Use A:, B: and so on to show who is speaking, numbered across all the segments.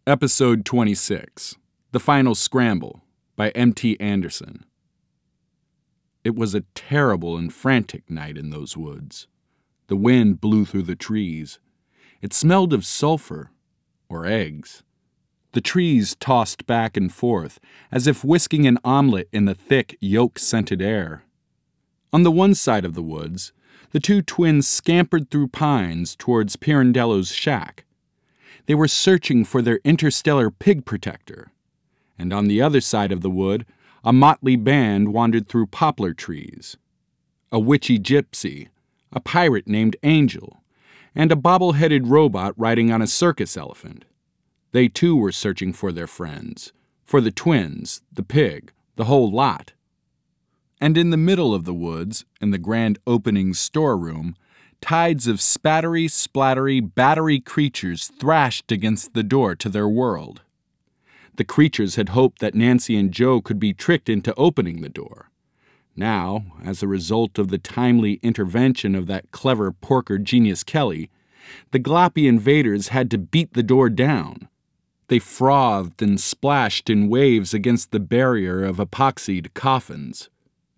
A: Episode 26, The Final Scramble, by M.T. Anderson. It was a terrible and frantic night in those woods. The wind blew through the trees. It smelled of sulfur, or eggs. The trees tossed back and forth, as if whisking an omelet in the thick, yolk-scented air. On the one side of the woods, the two twins scampered through pines towards Pirandello's shack. They were searching for their interstellar pig protector. And on the other side of the wood, a motley band wandered through poplar trees. A witchy gypsy, a pirate named Angel, and a bobble-headed robot riding on a circus elephant. They too were searching for their friends, for the twins, the pig, the whole lot. And in the middle of the woods, in the grand opening storeroom, tides of spattery, splattery, battery creatures thrashed against the door to their world. The creatures had hoped that Nancy and Joe could be tricked into opening the door. Now, as a result of the timely intervention of that clever porker Genius Kelly, the gloppy invaders had to beat the door down. They frothed and splashed in waves against the barrier of epoxied coffins.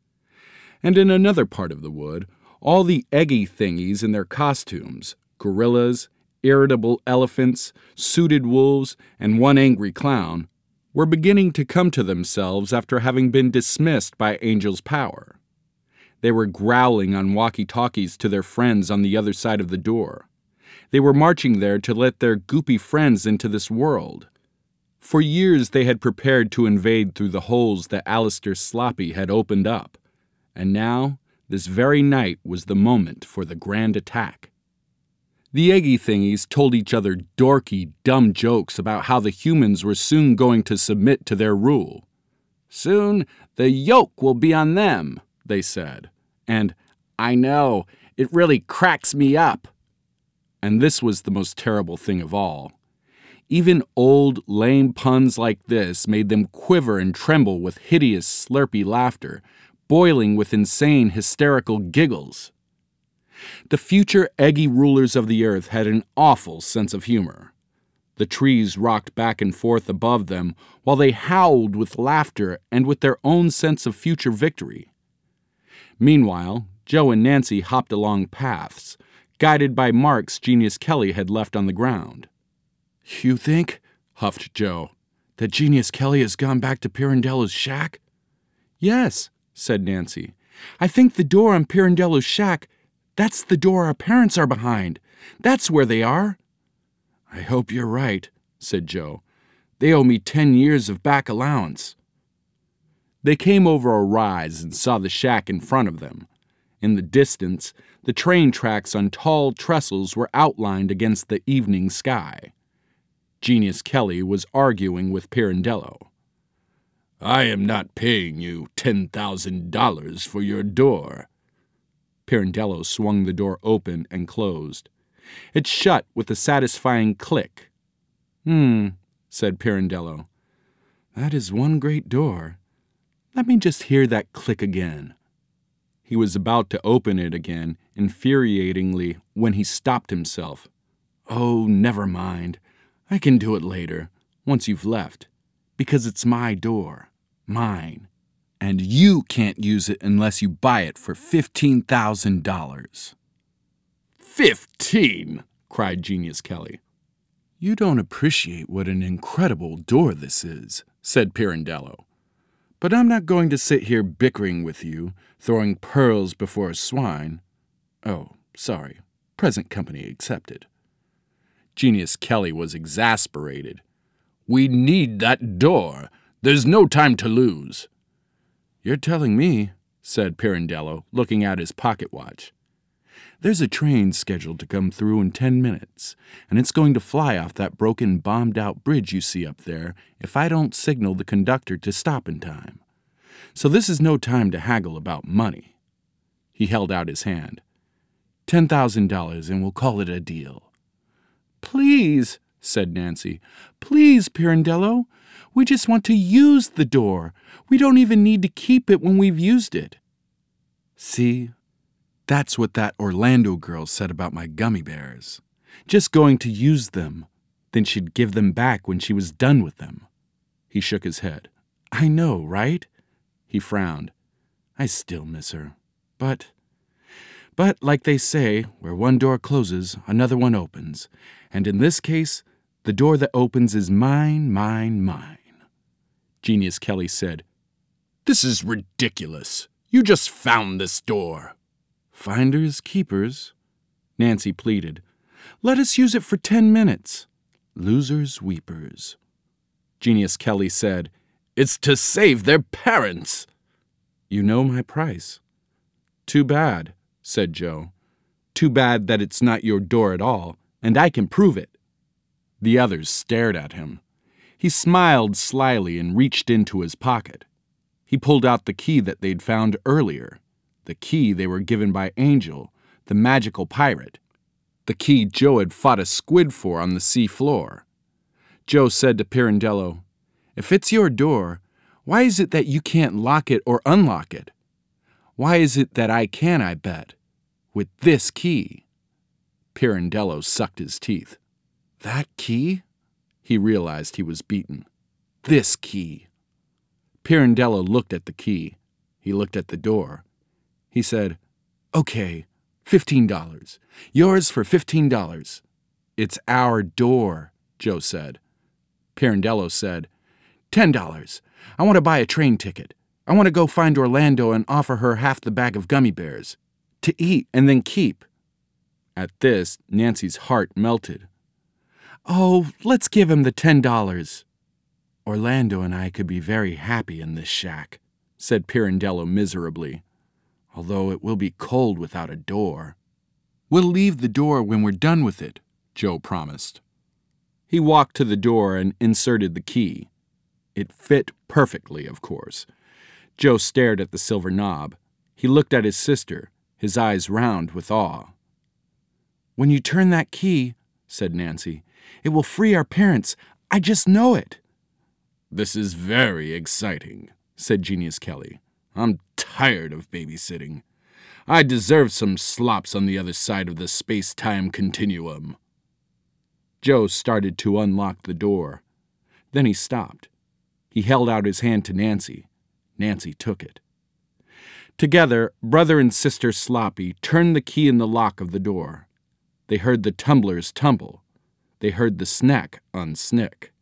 A: And in another part of the wood, all the eggy thingies in their costumes, gorillas, irritable elephants, suited wolves, and one angry clown, were beginning to come to themselves after having been dismissed by Angel's power. They were growling on walkie-talkies to their friends on the other side of the door. They were marching there to let their goopy friends into this world. For years they had prepared to invade through the holes that Alistair Sloppy had opened up, and now, this very night was the moment for the grand attack. The eggy thingies told each other dorky, dumb jokes about how the humans were soon going to submit to their rule. "Soon the yoke will be on them," they said. And, "I know, it really cracks me up." And this was the most terrible thing of all. Even old, lame puns like this made them quiver and tremble with hideous, slurpy laughter, boiling with insane, hysterical giggles. The future eggy rulers of the earth had an awful sense of humor. The trees rocked back and forth above them while they howled with laughter and with their own sense of future victory. Meanwhile, Joe and Nancy hopped along paths, guided by marks Genius Kelly had left on the ground. "You think," huffed Joe, "that Genius Kelly has gone back to Pirandello's shack?" "Yes," said Nancy. "I think the door on Pirandello's shack, that's the door our parents are behind. That's where they are." "I hope you're right," said Joe. "They owe me 10 years of back allowance." They came over a rise and saw the shack in front of them. In the distance, the train tracks on tall trestles were outlined against the evening sky. Genius Kelly was arguing with Pirandello. "I am not paying you $10,000 for your door." Pirandello swung the door open and closed. It shut with a satisfying click. Said Pirandello. "That is one great door. Let me just hear that click again." He was about to open it again, infuriatingly, when he stopped himself. "Oh, never mind. I can do it later, once you've left, because it's my door. Mine. And you can't use it unless you buy it for $15,000. "15!" cried Genius Kelly. "You don't appreciate what an incredible door this is," said Pirandello. "But I'm not going to sit here bickering with you, throwing pearls before swine. Oh, sorry, present company accepted." Genius Kelly was exasperated. "We need that door. There's no time to lose." "You're telling me," said Pirandello, looking at his pocket watch. "There's a train scheduled to come through in 10 minutes, and it's going to fly off that broken, bombed-out bridge you see up there if I don't signal the conductor to stop in time. So this is no time to haggle about money." He held out his hand. $10,000, and we'll call it a deal." "Please," said Nancy. "Please, Pirandello. We just want to use the door. We don't even need to keep it when we've used it." "See? That's what that Orlando girl said about my gummy bears. Just going to use them. Then she'd give them back when she was done with them. He shook his head. I know, right? He frowned. I still miss her. But like they say, where one door closes, another one opens. And in this case, the door that opens is mine, mine, mine. Genius Kelly said, This is ridiculous. You just found this door. Finders, keepers, Nancy pleaded. Let us use it for 10 minutes. Losers, weepers. Genius Kelly said, It's to save their parents. You know my price. Too bad, said Joe. Too bad that it's not your door at all, and I can prove it. The others stared at him. He smiled slyly and reached into his pocket. He pulled out the key that they'd found earlier, the key they were given by Angel, the magical pirate, the key Joe had fought a squid for on the sea floor. Joe said to Pirandello, If it's your door, why is it that you can't lock it or unlock it? Why is it that I can, I bet, with this key? Pirandello sucked his teeth. That key? He realized he was beaten. This key. Pirandello looked at the key. He looked at the door. He said, Okay, $15. Yours for $15. It's our door, Joe said. Pirandello said, $10. I want to buy a train ticket. I want to go find Orlando and offer her half the bag of gummy bears. To eat and then keep. At this, Nancy's heart melted. Oh, let's give him the $10. Orlando and I could be very happy in this shack, said Pirandello miserably, although it will be cold without a door. We'll leave the door when we're done with it, Joe promised. He walked to the door and inserted the key. It fit perfectly, of course. Joe stared at the silver knob. He looked at his sister, his eyes round with awe. When you turn that key, said Nancy, it will free our parents. I just know it. This is very exciting, said Genius Kelly. I'm tired of babysitting. I deserve some slops on the other side of the space-time continuum. Joe started to unlock the door. Then he stopped. He held out his hand to Nancy. Nancy took it. Together, brother and sister Sloppy turned the key in the lock of the door. They heard the tumblers tumble. They heard the snack unsnick.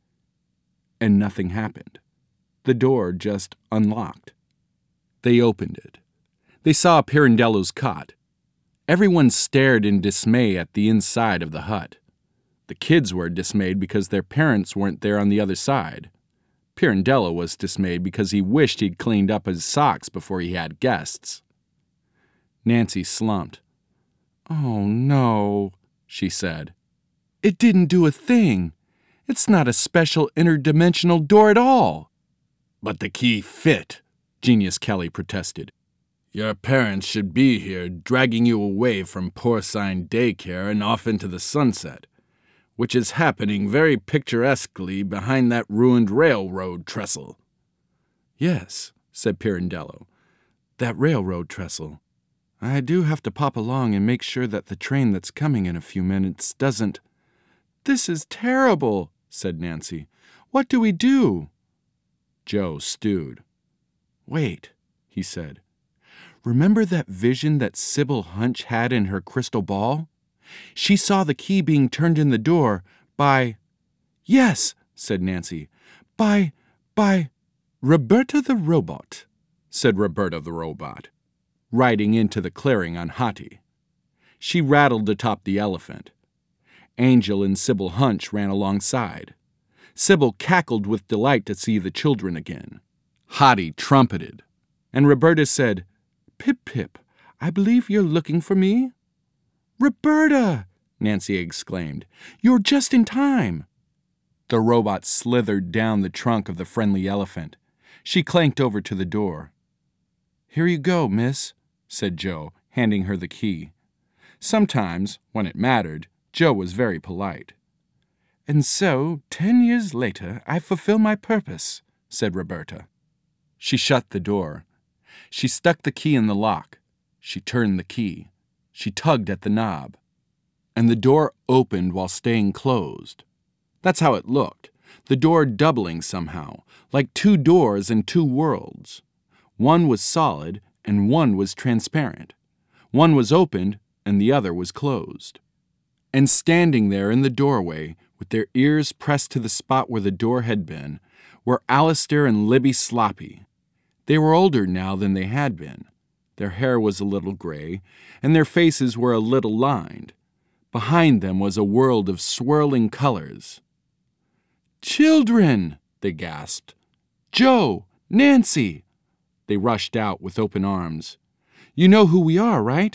A: And nothing happened. The door just unlocked. They opened it. They saw Pirandello's cot. Everyone stared in dismay at the inside of the hut. The kids were dismayed because their parents weren't there on the other side. Pirandello was dismayed because he wished he'd cleaned up his socks before he had guests. Nancy slumped. Oh, no, she said. It didn't do a thing. It's not a special interdimensional door at all. But the key fit, Genius Kelly protested. Your parents should be here dragging you away from porcine daycare and off into the sunset, which is happening very picturesquely behind that ruined railroad trestle. Yes, said Pirandello, that railroad trestle. I do have to pop along and make sure that the train that's coming in a few minutes doesn't. This is terrible, said Nancy. What do we do? Joe stewed. Wait, he said. Remember that vision that Sybil Hunch had in her crystal ball? She saw the key being turned in the door by... Yes, said Nancy. By Roberta the Robot, said Roberta the Robot, riding into the clearing on Hati. She rattled atop the elephant. Angel and Sybil Hunch ran alongside. Sybil cackled with delight to see the children again. Hati trumpeted, and Roberta said, Pip, Pip, I believe you're looking for me? Roberta, Nancy exclaimed, you're just in time. The robot slithered down the trunk of the friendly elephant. She clanked over to the door. Here you go, miss, said Joe, handing her the key. Sometimes, when it mattered, Joe was very polite. And so, 10 years later, I fulfill my purpose, said Roberta. She shut the door. She stuck the key in the lock. She turned the key. She tugged at the knob. And the door opened while staying closed. That's how it looked, the door doubling somehow, like two doors and two worlds. One was solid and one was transparent. One was opened and the other was closed. And standing there in the doorway, with their ears pressed to the spot where the door had been, were Alistair and Libby Sloppy. They were older now than they had been. Their hair was a little gray, and their faces were a little lined. Behind them was a world of swirling colors. "Children!" they gasped. "Joe! Nancy!" They rushed out with open arms. "You know who we are, right?"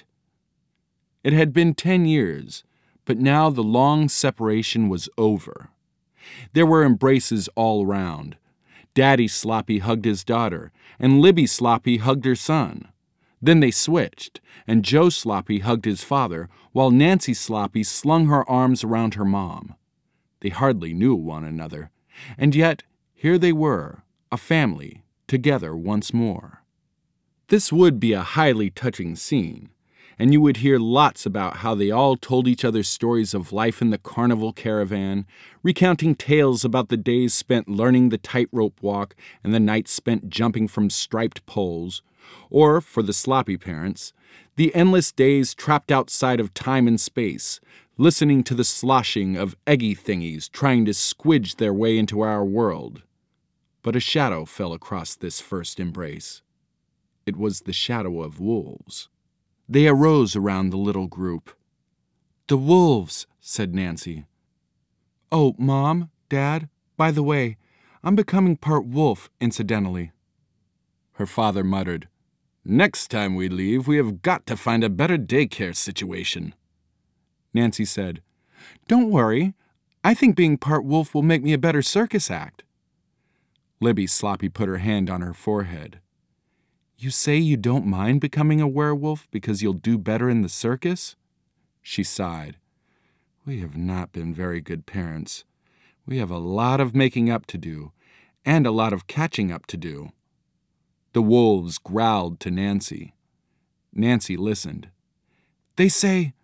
A: It had been 10 years, but now the long separation was over. There were embraces all round. Daddy Sloppy hugged his daughter, and Libby Sloppy hugged her son. Then they switched, and Joe Sloppy hugged his father, while Nancy Sloppy slung her arms around her mom. They hardly knew one another, and yet here they were, a family, together once more. This would be a highly touching scene, and you would hear lots about how they all told each other stories of life in the carnival caravan, recounting tales about the days spent learning the tightrope walk and the nights spent jumping from striped poles, or, for the Sloppy parents, the endless days trapped outside of time and space, listening to the sloshing of eggy thingies trying to squidge their way into our world. But a shadow fell across this first embrace. It was the shadow of wolves. They arose around the little group. "The wolves," said Nancy. "Oh, Mom, Dad, by the way, I'm becoming part wolf, incidentally." Her father muttered, "Next time we leave, we have got to find a better daycare situation." Nancy said, "Don't worry. I think being part wolf will make me a better circus act." Libby Sloppy put her hand on her forehead. "You say you don't mind becoming a werewolf because you'll do better in the circus?" She sighed. "We have not been very good parents. We have a lot of making up to do, and a lot of catching up to do." The wolves growled to Nancy. Nancy listened. They say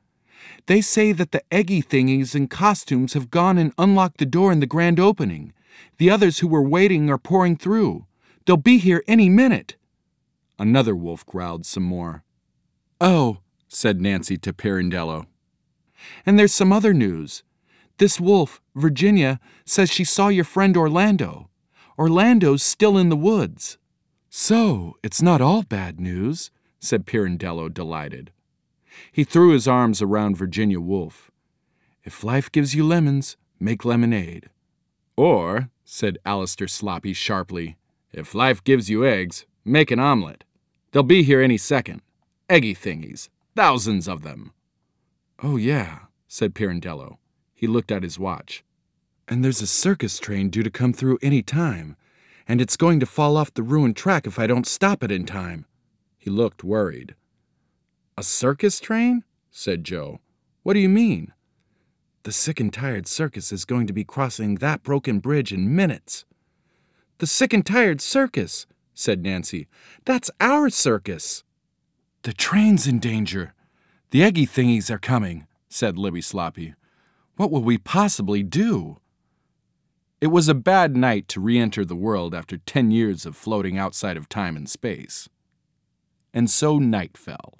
A: that the eggy thingies in costumes have gone and unlocked the door in the grand opening. The others who were waiting are pouring through. They'll be here any minute." Another wolf growled some more. "Oh," said Nancy to Pirandello. "And there's some other news. This wolf, Virginia, says she saw your friend Orlando. Orlando's still in the woods." "So, it's not all bad news," said Pirandello, delighted. He threw his arms around Virginia Woolf. "If life gives you lemons, make lemonade." "Or," said Alistair Sloppy sharply, "if life gives you eggs, make an omelet. They'll be here any second. Eggy thingies. Thousands of them." "Oh, yeah," said Pirandello. He looked at his watch. "And there's a circus train due to come through any time, and it's going to fall off the ruined track if I don't stop it in time." He looked worried. "A circus train?" said Joe. "What do you mean?" "The Sick and Tired Circus is going to be crossing that broken bridge in minutes." "The Sick and Tired Circus," said Nancy. "That's our circus." "The train's in danger. The eggy thingies are coming," said Libby Sloppy. "What will we possibly do?" It was a bad night to re-enter the world after 10 years of floating outside of time and space. And so night fell.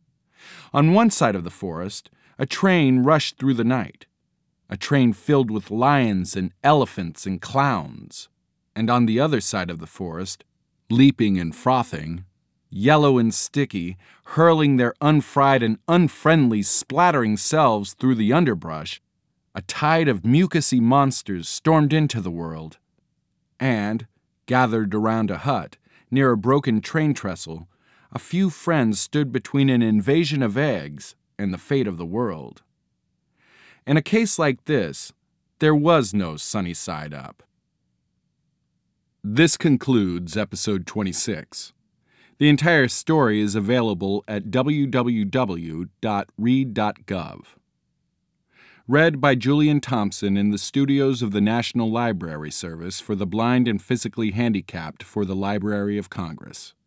A: On one side of the forest, a train rushed through the night. A train filled with lions and elephants and clowns. And on the other side of the forest, leaping and frothing, yellow and sticky, hurling their unfried and unfriendly splattering selves through the underbrush, a tide of mucousy monsters stormed into the world. And, gathered around a hut, near a broken train trestle, a few friends stood between an invasion of eggs and the fate of the world. In a case like this, there was no sunny side up. This concludes episode 26. The entire story is available at www.read.gov. Read by Julian Thompson in the studios of the National Library Service for the Blind and Physically Handicapped for the Library of Congress.